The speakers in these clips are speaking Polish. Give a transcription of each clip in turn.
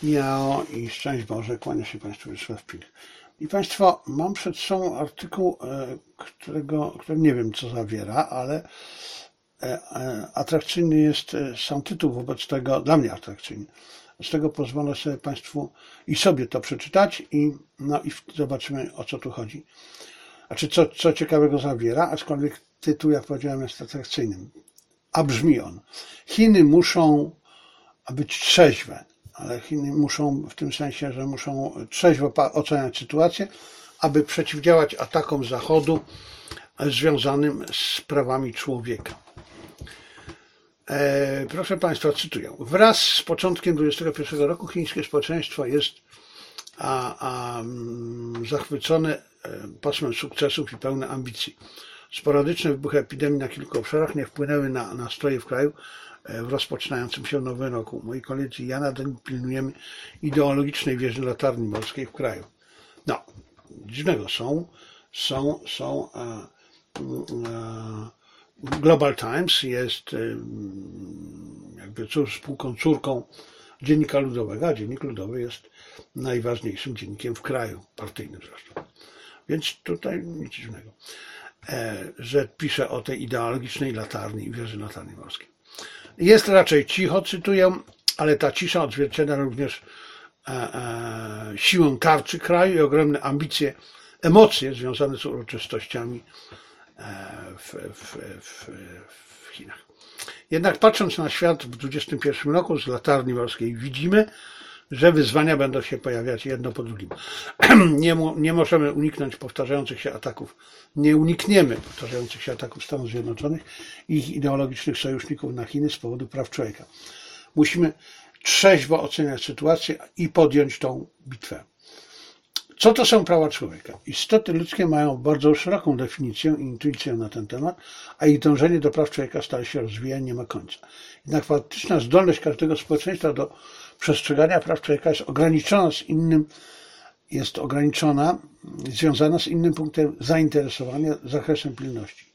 Jao i szczęść Boże, kłania się Państwu Wiesław Pilch. I Państwo, mam przed sobą artykuł, który nie wiem co zawiera, ale atrakcyjny jest sam tytuł, wobec tego, dla mnie atrakcyjny. Z tego pozwolę sobie Państwu i sobie to przeczytać i zobaczymy, o co tu chodzi. Znaczy, co ciekawego zawiera, aczkolwiek tytuł, jak powiedziałem, jest atrakcyjnym. A brzmi on: Chiny muszą być trzeźwe, ale Chiny muszą w tym sensie, że muszą trzeźwo oceniać sytuację, aby przeciwdziałać atakom Zachodu związanym z prawami człowieka. Proszę Państwa, cytuję. Wraz z początkiem 2021 roku chińskie społeczeństwo jest zachwycone pasmem sukcesów i pełne ambicji. Sporadyczne wybuchy epidemii na kilku obszarach nie wpłynęły na nastroje w kraju w rozpoczynającym się nowym roku. Moi koledzy i ja nadal pilnujemy ideologicznej wieży latarni morskiej w kraju. No, dziwnego Global Times jest jakby spółką córką Dziennika Ludowego, a Dziennik Ludowy jest najważniejszym dziennikiem w kraju, partyjnym zresztą. Więc tutaj nic dziwnego, że pisze o tej ideologicznej latarni i wieży latarni morskiej. Jest raczej cicho, cytuję, ale ta cisza odzwierciedla również siłę tarczy kraju i ogromne ambicje, emocje związane z uroczystościami w Chinach. Jednak patrząc na świat w 2021 roku z latarni morskiej widzimy, że wyzwania będą się pojawiać jedno po drugim. Nie możemy uniknąć powtarzających się ataków. Nie unikniemy powtarzających się ataków Stanów Zjednoczonych i ich ideologicznych sojuszników na Chiny z powodu praw człowieka. Musimy trzeźwo oceniać sytuację i podjąć tą bitwę. Co to są prawa człowieka? Istoty ludzkie mają bardzo szeroką definicję i intuicję na ten temat, a ich dążenie do praw człowieka stale się rozwija i nie ma końca. Jednak faktyczna zdolność każdego społeczeństwa do przestrzegania praw człowieka jest ograniczona, związana z innym punktem zainteresowania, zakresem pilności.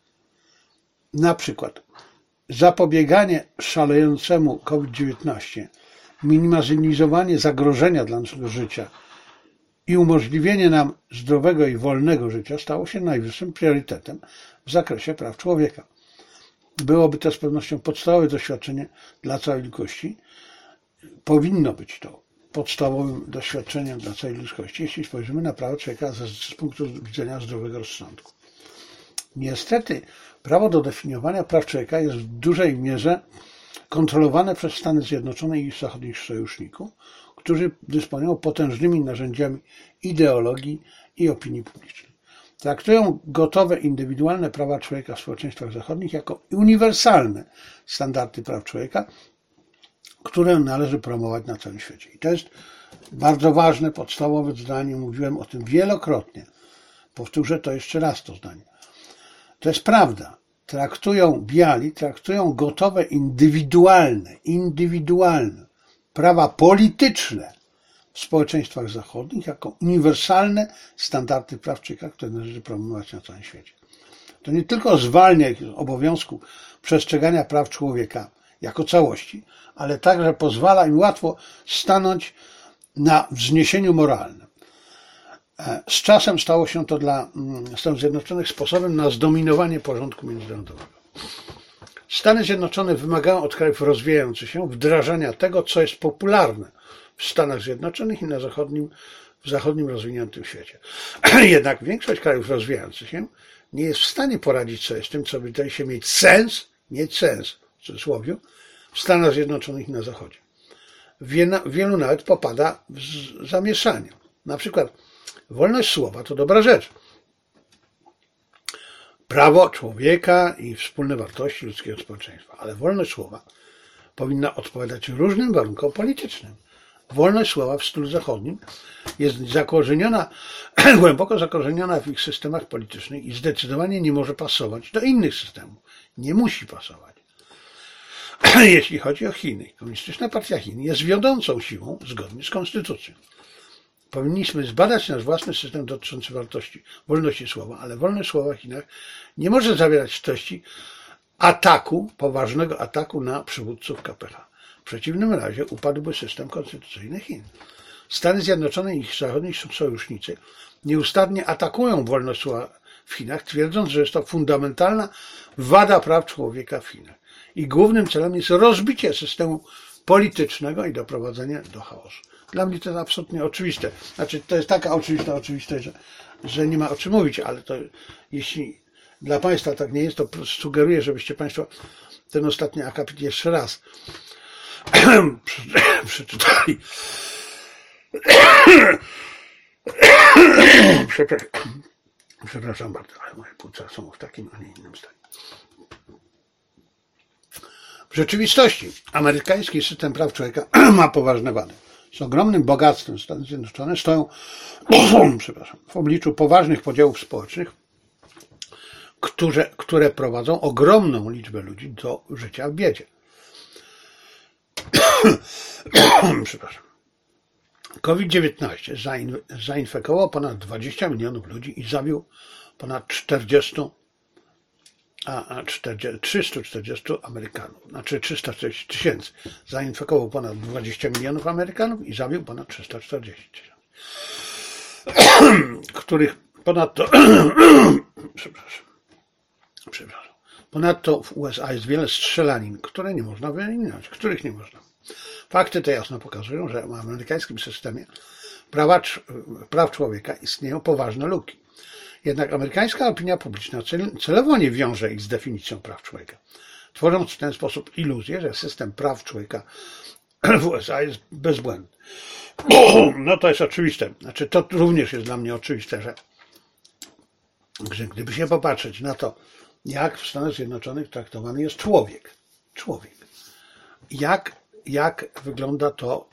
Na przykład zapobieganie szalejącemu COVID-19, minimalizowanie zagrożenia dla naszego życia i umożliwienie nam zdrowego i wolnego życia stało się najwyższym priorytetem w zakresie praw człowieka. Byłoby to z pewnością podstawowe doświadczenie dla całej ludzkości. Powinno być to podstawowym doświadczeniem dla całej ludzkości, jeśli spojrzymy na prawa człowieka z punktu widzenia zdrowego rozsądku. Niestety, prawo do definiowania praw człowieka jest w dużej mierze kontrolowane przez Stany Zjednoczone i ich zachodnich sojuszników, którzy dysponują potężnymi narzędziami ideologii i opinii publicznej. Traktują gotowe, indywidualne prawa człowieka w społeczeństwach zachodnich jako uniwersalne standardy praw człowieka, które należy promować na całym świecie. I to jest bardzo ważne, podstawowe zdanie. Mówiłem o tym wielokrotnie. Powtórzę to jeszcze raz, to zdanie. To jest prawda. Traktują gotowe, indywidualne prawa polityczne w społeczeństwach zachodnich jako uniwersalne standardy praw człowieka, które należy promować na całym świecie. To nie tylko zwalnia ich z obowiązku przestrzegania praw człowieka jako całości, ale także pozwala im łatwo stanąć na wzniesieniu moralnym. Z czasem stało się to dla Stanów Zjednoczonych sposobem na zdominowanie porządku międzynarodowego. Stany Zjednoczone wymagają od krajów rozwijających się wdrażania tego, co jest popularne w Stanach Zjednoczonych i w zachodnim rozwiniętym świecie. Jednak większość krajów rozwijających się nie jest w stanie poradzić sobie z tym, co wydaje się mieć sens w cudzysłowie, w Stanach Zjednoczonych i na Zachodzie. Wielu nawet popada w zamieszanie. Na przykład wolność słowa to dobra rzecz. Prawo człowieka i wspólne wartości ludzkiego społeczeństwa. Ale wolność słowa powinna odpowiadać różnym warunkom politycznym. Wolność słowa w stylu zachodnim jest głęboko zakorzeniona w ich systemach politycznych i zdecydowanie nie może pasować do innych systemów. Nie musi pasować. Jeśli chodzi o Chiny, Komunistyczna Partia Chin jest wiodącą siłą zgodnie z konstytucją. Powinniśmy zbadać nasz własny system dotyczący wolności słowa, ale wolność słowa w Chinach nie może zawierać treści poważnego ataku na przywódców KPH. W przeciwnym razie upadłby system konstytucyjny Chin. Stany Zjednoczone i ich zachodni sojusznicy nieustannie atakują wolność słowa w Chinach, twierdząc, że jest to fundamentalna wada praw człowieka w Chinach. I głównym celem jest rozbicie systemu politycznego i doprowadzenie do chaosu. Dla mnie to jest absolutnie oczywiste. Znaczy, to jest taka oczywistość, że nie ma o czym mówić, ale to jeśli dla Państwa tak nie jest, to sugeruję, żebyście Państwo ten ostatni akapit jeszcze raz przeczytali. Przepraszam bardzo, ale moje płuca są w takim, a nie innym stanie. W rzeczywistości amerykański system praw człowieka ma poważne wady. Z ogromnym bogactwem Stany Zjednoczone stoją w obliczu poważnych podziałów społecznych, które prowadzą ogromną liczbę ludzi do życia w biedzie. Przepraszam. COVID-19 zainfekował ponad 20 milionów ludzi i zabił ponad 340 Amerykanów, znaczy 340 tysięcy. Zainfekował ponad 20 milionów Amerykanów i zabił ponad 340 tysięcy, których ponadto ponadto w USA jest wiele strzelanin, które nie można wyeliminować, których nie można. Fakty te jasno pokazują, że w amerykańskim systemie praw człowieka istnieją poważne luki. Jednak amerykańska opinia publiczna celowo nie wiąże ich z definicją praw człowieka, tworząc w ten sposób iluzję, że system praw człowieka w USA jest bezbłędny. No to jest oczywiste. Znaczy, to również jest dla mnie oczywiste, że gdyby się popatrzeć na to, jak w Stanach Zjednoczonych traktowany jest człowiek. Jak wygląda to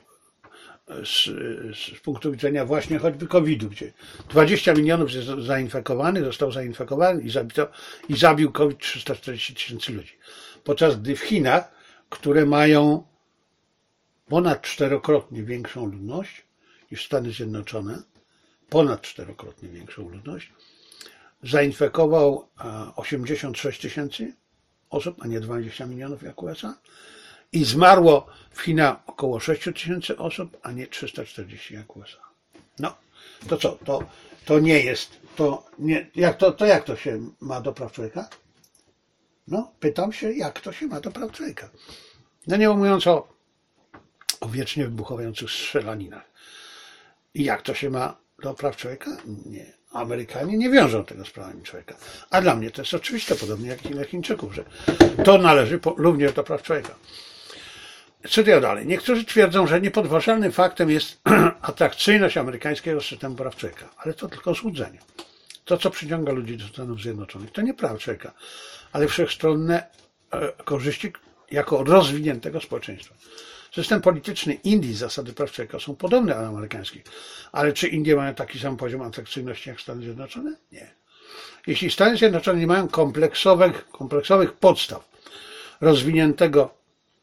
z punktu widzenia właśnie choćby COVID-u, gdzie 20 milionów został zainfekowany i zabił COVID 340 tysięcy ludzi. Podczas gdy w Chinach, które mają ponad 4-krotnie większą ludność niż Stany Zjednoczone, ponad 4-krotnie większą ludność, zainfekował 86 tysięcy osób, a nie 20 milionów jak USA, i zmarło w Chinach około 6 tysięcy osób, a nie 340 jak USA. No, to co? To nie jest, jak to się ma do praw człowieka? No, pytam się, jak to się ma do praw człowieka. No nie mówiąc o wiecznie wybuchających strzelaninach. I jak to się ma do praw człowieka? Nie. Amerykanie nie wiążą tego z prawami człowieka. A dla mnie to jest oczywiste, podobnie jak i dla Chińczyków, że to należy również do praw człowieka. Cytuję dalej. Niektórzy twierdzą, że niepodważalnym faktem jest atrakcyjność amerykańskiego systemu praw człowieka, ale to tylko złudzenie. To, co przyciąga ludzi do Stanów Zjednoczonych, to nie prawa człowieka, ale wszechstronne korzyści jako rozwiniętego społeczeństwa. System polityczny Indii, zasady praw człowieka są podobne do amerykańskich, ale czy Indie mają taki sam poziom atrakcyjności jak Stany Zjednoczone? Nie. Jeśli Stany Zjednoczone nie mają kompleksowych podstaw rozwiniętego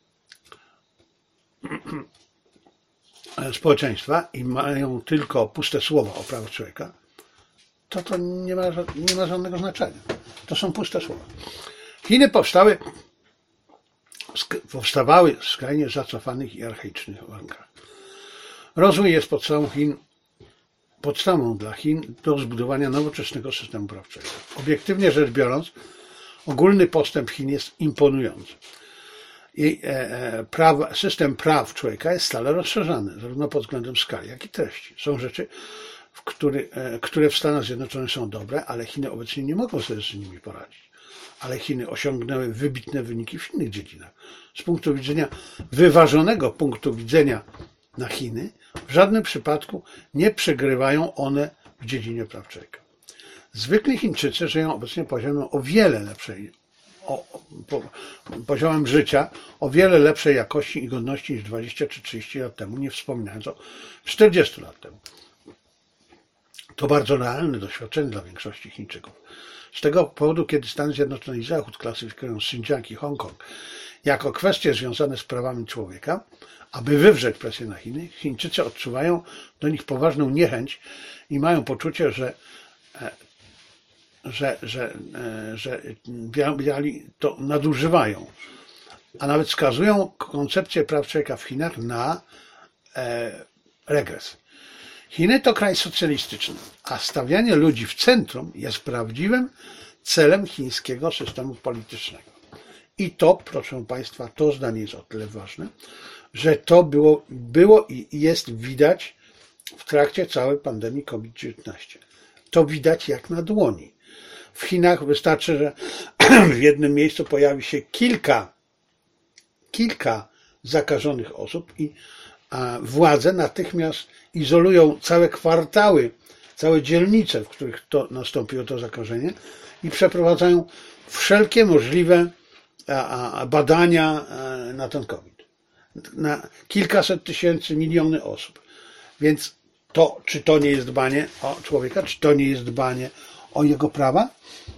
społeczeństwa i mają tylko puste słowa o prawach człowieka, to nie ma żadnego znaczenia. To są puste słowa. Chiny powstawały w skrajnie zacofanych i archaicznych warunkach. Rozwój jest podstawą dla Chin do zbudowania nowoczesnego systemu praw człowieka. Obiektywnie rzecz biorąc, ogólny postęp Chin jest imponujący. Jej system praw człowieka jest stale rozszerzany, zarówno pod względem skali, jak i treści. Są rzeczy, które w Stanach Zjednoczonych są dobre, ale Chiny obecnie nie mogą sobie z nimi poradzić. Ale Chiny osiągnęły wybitne wyniki w innych dziedzinach. Z punktu widzenia wyważonego punktu widzenia na Chiny, w żadnym przypadku nie przegrywają one w dziedzinie praw człowieka. Zwykli Chińczycy żyją obecnie poziomem życia o wiele lepszej jakości i godności niż 20 czy 30 lat temu, nie wspominając o 40 lat temu. To bardzo realne doświadczenie dla większości Chińczyków. Z tego powodu, kiedy Stany Zjednoczone i Zachód klasyfikują Xinjiang i Hongkong jako kwestie związane z prawami człowieka, aby wywrzeć presję na Chiny, Chińczycy odczuwają do nich poważną niechęć i mają poczucie, że biali to nadużywają. a nawet skazują koncepcję praw człowieka w Chinach na regres. Chiny to kraj socjalistyczny, a stawianie ludzi w centrum jest prawdziwym celem chińskiego systemu politycznego. I to, proszę Państwa, to zdanie jest o tyle ważne, że to było i jest widać w trakcie całej pandemii COVID-19. To widać jak na dłoni. W Chinach wystarczy, że w jednym miejscu pojawi się kilka zakażonych osób i władze natychmiast izolują całe kwartały, całe dzielnice, w których nastąpiło to zakażenie i przeprowadzają wszelkie możliwe badania na ten COVID. Na kilkaset tysięcy, miliony osób. Więc czy to nie jest dbanie o człowieka? Czy to nie jest dbanie o jego prawa?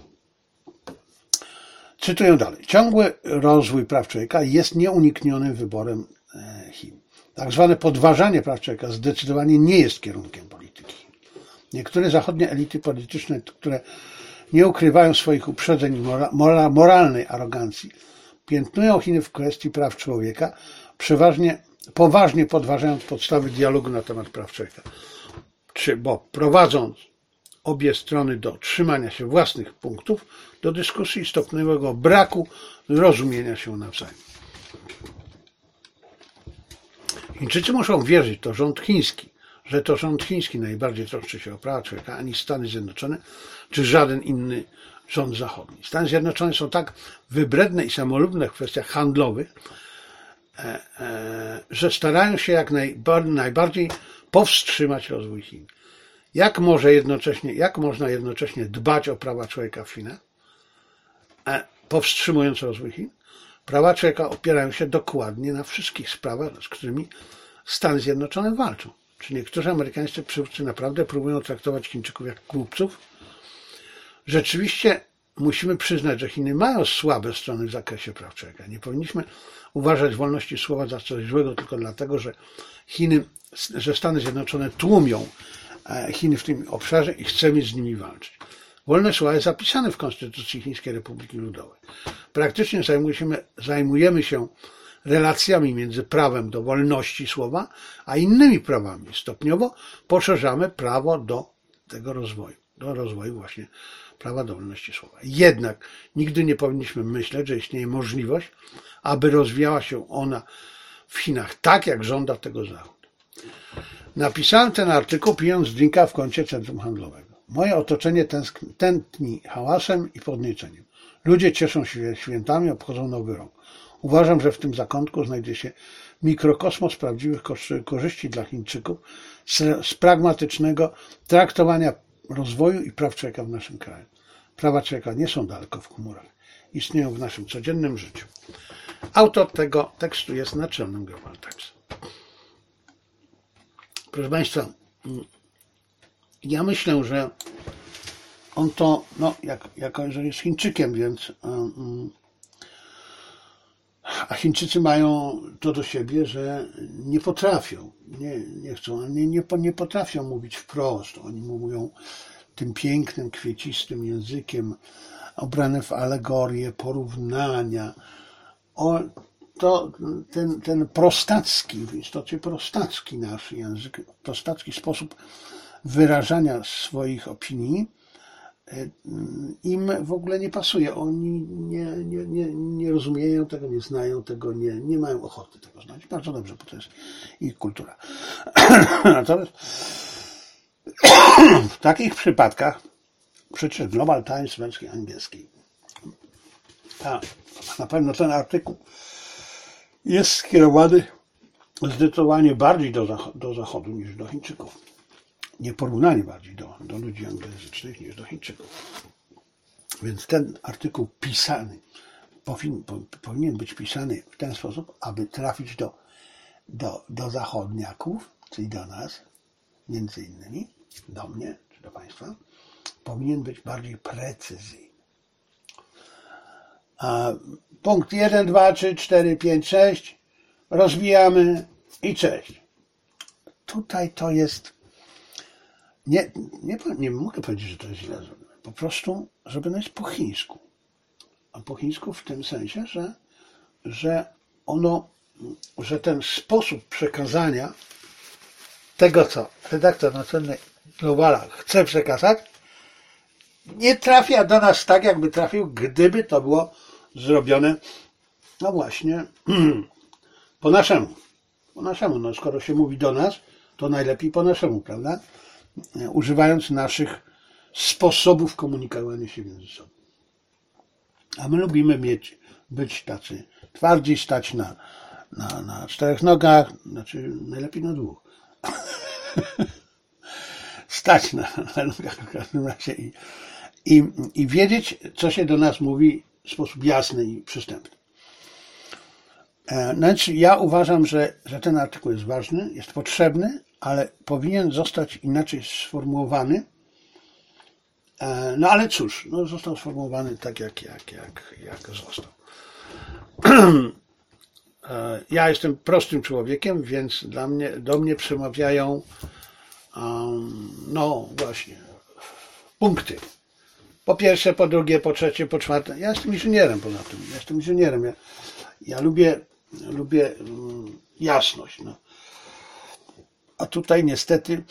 Cytuję dalej. Ciągły rozwój praw człowieka jest nieuniknionym wyborem Chin. Tak zwane podważanie praw człowieka zdecydowanie nie jest kierunkiem polityki. Niektóre zachodnie elity polityczne, które nie ukrywają swoich uprzedzeń i moralnej arogancji, piętnują Chiny w kwestii praw człowieka, poważnie podważając podstawy dialogu na temat praw człowieka. Bo prowadząc obie strony do trzymania się własnych punktów, do dyskusji i stopniowego braku rozumienia się nawzajem. Chińczycy muszą wierzyć, że to rząd chiński najbardziej troszczy się o prawa człowieka, ani Stany Zjednoczone, czy żaden inny rząd zachodni. Stany Zjednoczone są tak wybredne i samolubne w kwestiach handlowych, że starają się jak najbardziej powstrzymać rozwój Chin. Jak można jednocześnie dbać o prawa człowieka w Chinach, powstrzymując rozwój Chin? Prawa człowieka opierają się dokładnie na wszystkich sprawach, z którymi Stany Zjednoczone walczą. Czy niektórzy amerykańscy przywódcy naprawdę próbują traktować Chińczyków jak głupców? Rzeczywiście musimy przyznać, że Chiny mają słabe strony w zakresie praw człowieka. Nie powinniśmy uważać wolności słowa za coś złego tylko dlatego, że Stany Zjednoczone tłumią Chiny w tym obszarze i chcemy z nimi walczyć. Wolność słowa jest zapisane w Konstytucji Chińskiej Republiki Ludowej. Praktycznie zajmujemy się relacjami między prawem do wolności słowa, a innymi prawami. Stopniowo poszerzamy prawo do tego rozwoju, do rozwoju właśnie prawa do wolności słowa. Jednak nigdy nie powinniśmy myśleć, że istnieje możliwość, aby rozwijała się ona w Chinach tak, jak żąda tego Zachód. Napisałem ten artykuł pijąc drinka w kącie centrum handlowego. Moje otoczenie tętni hałasem i podnieceniem. Ludzie cieszą się świętami, obchodzą Nowy Rok. Uważam, że w tym zakątku znajdzie się mikrokosmos prawdziwych korzyści dla Chińczyków z pragmatycznego traktowania rozwoju i praw człowieka w naszym kraju. Prawa człowieka nie są daleko w chmurach. Istnieją w naszym codziennym życiu. Autor tego tekstu jest naczelnym Global Times. Proszę Państwa, ja myślę, że on to, że jest Chińczykiem, więc a Chińczycy mają to do siebie, że nie potrafią, nie chcą, nie potrafią mówić wprost. Oni mówią tym pięknym, kwiecistym językiem, obrane w alegorie, porównania. Ten prostacki, w istocie prostacki nasz język, prostacki sposób wyrażania swoich opinii im w ogóle nie pasuje. Oni nie rozumieją tego, nie znają tego, nie mają ochoty tego znać. Bardzo dobrze, bo to jest ich kultura. Natomiast w takich przypadkach przeczytaj Global Times w wersji angielskiej. Na pewno ten artykuł jest skierowany zdecydowanie bardziej do Zachodu niż do Chińczyków. Nieporównanie bardziej do ludzi anglojęzycznych niż do Chińczyków. Więc ten artykuł pisany powinien być pisany w ten sposób, aby trafić do zachodniaków, czyli do nas, między innymi, do mnie czy do Państwa, powinien być bardziej precyzyjny. Punkt 1, 2, 3, 4, 5, 6 rozwijamy i cześć. Tutaj to jest nie mogę powiedzieć, że to jest źle zrobione. Po prostu zrobione jest po chińsku. A po chińsku w tym sensie, że że ten sposób przekazania tego, co redaktor naczelny Globala chce przekazać, nie trafia do nas tak, jakby trafił, gdyby to było zrobione, no właśnie, po naszemu. Po naszemu, no skoro się mówi do nas, to najlepiej po naszemu, prawda? Używając naszych sposobów komunikowania się między sobą. A my lubimy być tacy twardzi, stać na czterech nogach, znaczy najlepiej na dwóch. Stać na nogach w każdym razie i wiedzieć, co się do nas mówi w sposób jasny i przystępny. Znaczy, ja uważam, że ten artykuł jest ważny, jest potrzebny, ale powinien zostać inaczej sformułowany. No ale cóż, no został sformułowany tak, jak został. Ja jestem prostym człowiekiem, więc do mnie przemawiają no właśnie punkty. Po pierwsze, po drugie, po trzecie, po czwarte. Ja jestem inżynierem poza tym. Ja jestem inżynierem. Ja lubię jasność. No. A tutaj niestety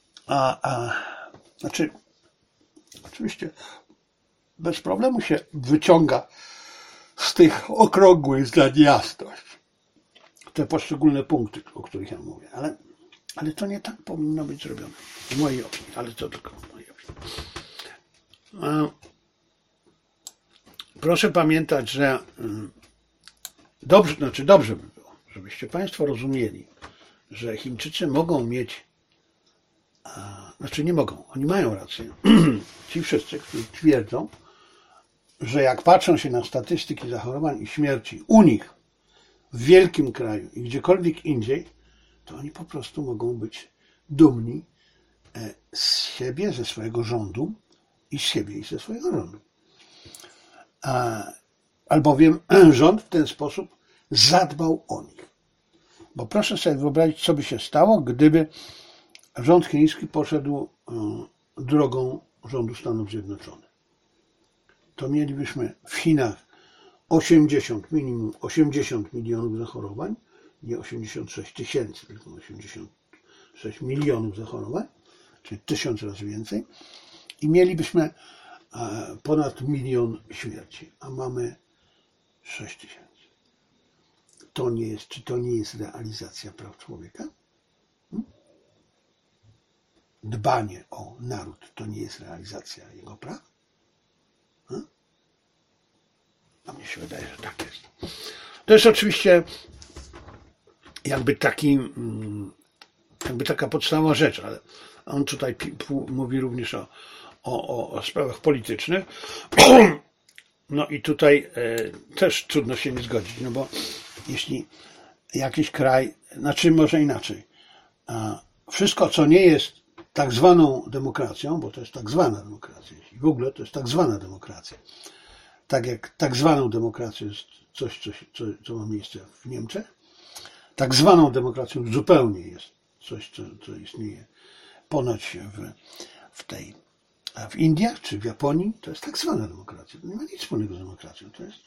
znaczy oczywiście bez problemu się wyciąga z tych okrągłych zdań jasność. Te poszczególne punkty, o których ja mówię. Ale to nie tak powinno być zrobione. W mojej opinii. Ale to tylko w mojej opinii. Proszę pamiętać, że dobrze by było, żebyście Państwo rozumieli, że Chińczycy mogą mieć, znaczy nie mogą, oni mają rację, ci wszyscy, którzy twierdzą, że jak patrzą się na statystyki zachorowań i śmierci u nich, w wielkim kraju i gdziekolwiek indziej, to oni po prostu mogą być dumni z siebie, ze swojego rządu i z siebie i ze swojego rządu. Albowiem rząd w ten sposób zadbał o nich. Bo proszę sobie wyobrazić, co by się stało, gdyby rząd chiński poszedł drogą rządu Stanów Zjednoczonych. To mielibyśmy w Chinach minimum 80 milionów zachorowań, nie 86 tysięcy, tylko 86 milionów zachorowań, czyli 1000 razy więcej, i mielibyśmy ponad 1 milion śmierci, a mamy 6 tysięcy. Czy to nie jest realizacja praw człowieka? Dbanie o naród to nie jest realizacja jego praw? A mnie się wydaje, że tak jest. To jest oczywiście jakby taka podstawowa rzecz, ale on tutaj mówi również o sprawach politycznych. No i tutaj też trudno się nie zgodzić, no bo jeśli jakiś kraj, znaczy może inaczej, wszystko co nie jest tak zwaną demokracją, bo to jest tak zwana demokracja, jeśli w ogóle to jest tak zwana demokracja, tak jak tak zwaną demokracją jest coś, co ma miejsce w Niemczech, tak zwaną demokracją zupełnie jest coś, co istnieje ponoć w Indiach czy w Japonii, to jest tak zwana demokracja. To nie ma nic wspólnego z demokracją.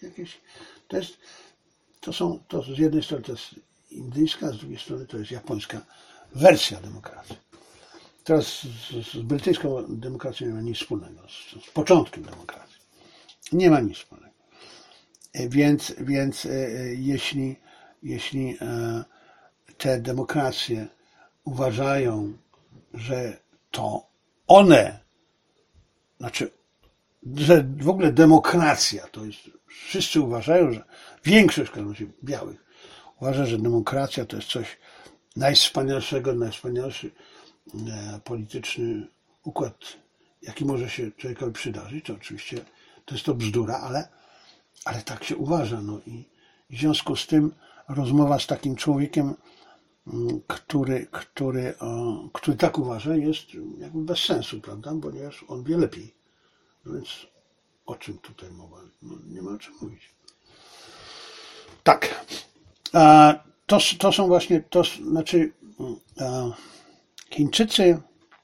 To z jednej strony to jest indyjska, z drugiej strony to jest japońska wersja demokracji. Teraz z brytyjską demokracją nie ma nic wspólnego, z początkiem demokracji. Nie ma nic wspólnego. Więc jeśli te demokracje uważają, że to one, znaczy, że w ogóle demokracja to jest, wszyscy uważają, że większość białych uważa, że demokracja to jest coś najwspanialszego, najwspanialszy polityczny układ, jaki może się człowiekowi przydarzyć, to oczywiście to jest to bzdura, ale tak się uważa. No i w związku z tym rozmowa z takim człowiekiem, który tak uważa, jest jakby bez sensu, prawda? Ponieważ on wie lepiej. No więc o czym tutaj mowa? No, nie ma o czym mówić. Tak. To są właśnie, Chińczycy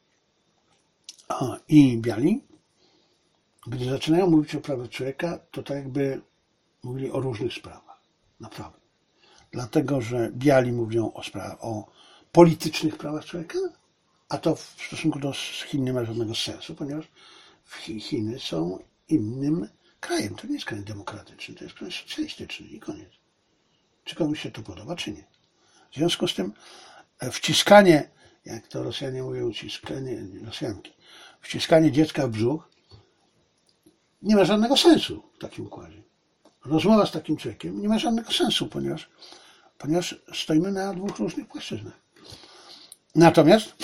i biali, gdy zaczynają mówić o prawach człowieka, to tak jakby mówili o różnych sprawach. Naprawdę. Dlatego, że biali mówią o politycznych prawach człowieka, a to w stosunku do Chin nie ma żadnego sensu, ponieważ Chiny są innym krajem. To nie jest kraj demokratyczny, to jest kraj socjalistyczny i koniec. Czy komuś się to podoba, czy nie. W związku z tym wciskanie, jak to Rosjanie mówią, Rosjanki, wciskanie dziecka w brzuch nie ma żadnego sensu w takim układzie. Rozmowa z takim człowiekiem nie ma żadnego sensu, ponieważ stoimy na dwóch różnych płaszczyznach. Natomiast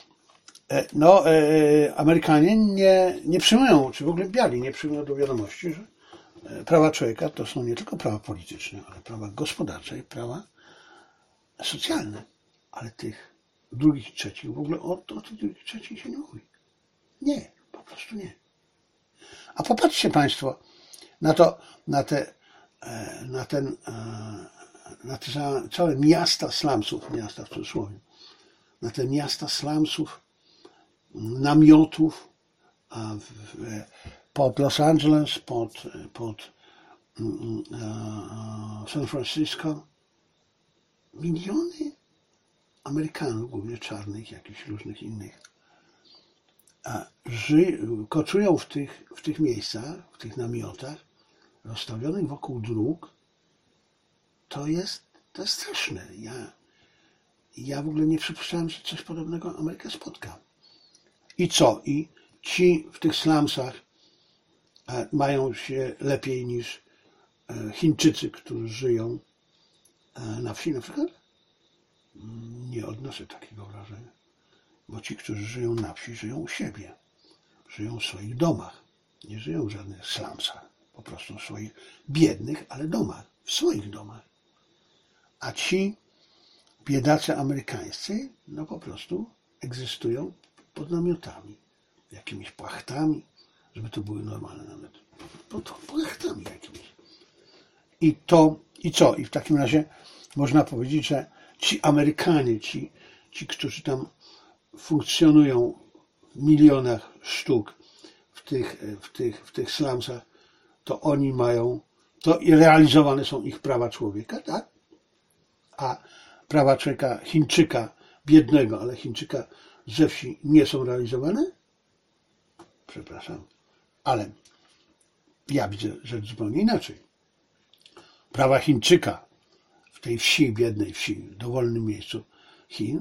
Amerykanie nie przyjmują, czy w ogóle biali nie przyjmują do wiadomości, że prawa człowieka to są nie tylko prawa polityczne, ale prawa gospodarcze i prawa socjalne. Ale tych drugich i trzecich, w ogóle o tych drugich i trzecich się nie mówi. Nie, po prostu nie. A popatrzcie Państwo na te całe miasta slumsów, miasta w cudzysłowie, na te miasta slumsów, namiotów pod Los Angeles, pod San Francisco. Miliony Amerykanów, głównie czarnych, jakichś różnych innych, koczują w tych miejscach, w tych namiotach rozstawionych wokół dróg. To jest straszne. Ja w ogóle nie przypuszczałem, że coś podobnego Amerykę spotka. I co? I ci w tych slumsach mają się lepiej niż Chińczycy, którzy żyją na wsi na przykład? Nie odnoszę takiego wrażenia. Bo ci, którzy żyją na wsi, żyją u siebie. Żyją w swoich domach. Nie żyją w żadnych slumsach. Po prostu w swoich biednych, ale domach. W swoich domach. A ci biedacy amerykańscy, po prostu egzystują pod namiotami. Jakimiś płachtami, żeby to były normalne namioty. Pod płachtami jakimiś. I co? I w takim razie można powiedzieć, że ci Amerykanie, ci, którzy tam funkcjonują w milionach sztuk w tych slumsach, to oni mają, to realizowane są ich prawa człowieka, tak? A prawa człowieka Chińczyka, biednego, ale Chińczyka ze wsi nie są realizowane? Przepraszam, ale ja widzę rzecz zupełnie inaczej. Prawa Chińczyka w tej wsi, biednej wsi, w dowolnym miejscu Chin,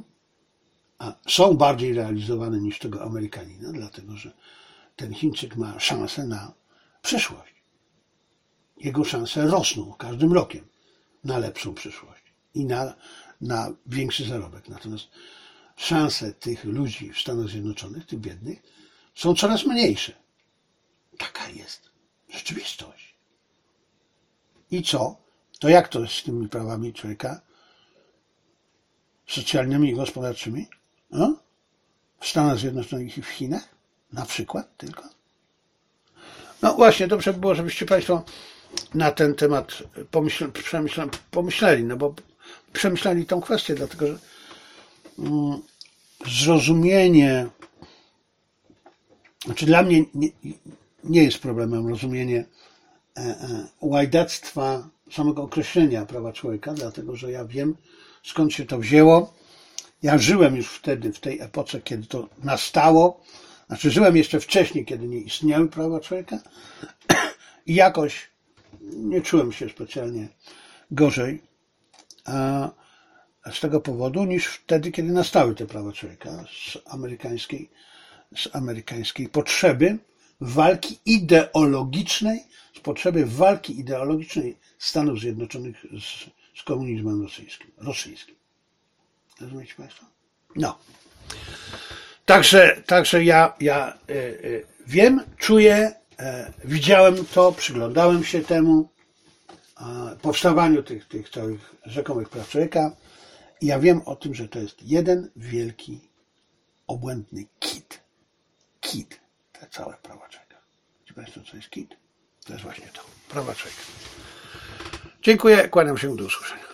są bardziej realizowane niż tego Amerykanina, dlatego że ten Chińczyk ma szansę na przyszłość. Jego szanse rosną każdym rokiem na lepszą przyszłość i na większy zarobek. Natomiast szanse tych ludzi w Stanach Zjednoczonych, tych biednych, są coraz mniejsze. Taka jest rzeczywistość. I co? To jak to jest z tymi prawami człowieka socjalnymi i gospodarczymi? W Stanach Zjednoczonych i w Chinach? Na przykład tylko? No właśnie, dobrze by było, żebyście Państwo na ten temat pomyśleli, bo przemyśleli tą kwestię, dlatego że zrozumienie, znaczy dla mnie nie jest problemem rozumienie łajdactwa samego określenia prawa człowieka, dlatego że ja wiem, skąd się to wzięło. Ja żyłem już wtedy, w tej epoce, kiedy to nastało. Znaczy żyłem jeszcze wcześniej, kiedy nie istniały prawa człowieka i jakoś nie czułem się specjalnie gorzej z tego powodu niż wtedy, kiedy nastały te prawa człowieka z amerykańskiej potrzeby walki ideologicznej, z potrzeby walki ideologicznej Stanów Zjednoczonych z komunizmem rosyjskim. Rozumiecie Państwo? No. Także ja wiem, czuję, widziałem to, przyglądałem się temu powstawaniu tych całych rzekomych praw człowieka i ja wiem o tym, że to jest jeden wielki, obłędny kit. Te całe prawa człowieka. Wiecie Państwo, co jest kit? To jest właśnie to. Prawa człowieka. Dziękuję, kłaniam się, do usłyszenia.